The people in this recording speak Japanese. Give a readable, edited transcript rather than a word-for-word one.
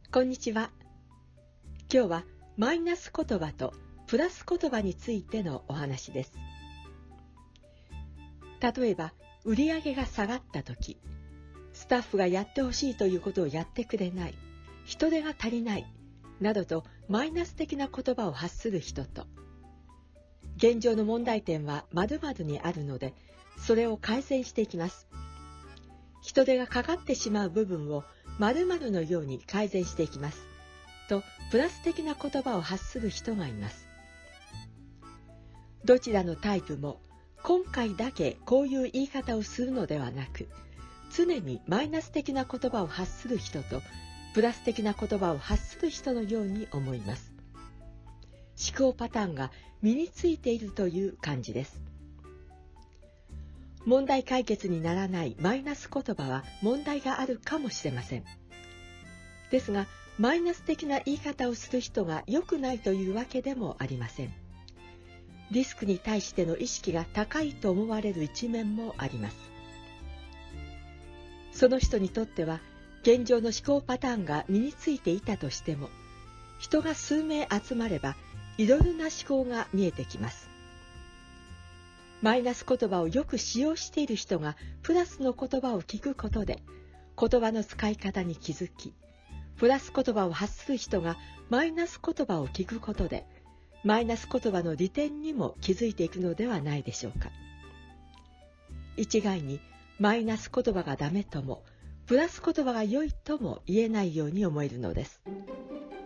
こんにちは。今日はマイナス言葉とプラス言葉についてのお話です。例えば、売り上げが下がったとき、スタッフがやってほしいということをやってくれない、人手が足りない、などとマイナス的な言葉を発する人と、現状の問題点は〇〇にあるので、それを改善していきます。人手がかかってしまう部分を〇〇のように改善していきます。と、プラス的な言葉を発する人がいます。どちらのタイプも、今回だけこういう言い方をするのではなく、常にマイナス的な言葉を発する人と、プラス的な言葉を発する人のように思います。思考パターンが身についているという感じです。問題解決にならないマイナス言葉は問題があるかもしれません。ですが、マイナス的な言い方をする人が良くないというわけでもありません。リスクに対しての意識が高いと思われる一面もあります。その人にとっては、現状の思考パターンが身についていたとしても、人が数名集まれば、いろいろな思考が見えてきます。マイナス言葉をよく使用している人がプラスの言葉を聞くことで、言葉の使い方に気づき、プラス言葉を発する人がマイナス言葉を聞くことで、マイナス言葉の利点にも気づいていくのではないでしょうか。一概にマイナス言葉がダメとも、プラス言葉が良いとも言えないように思えるのです。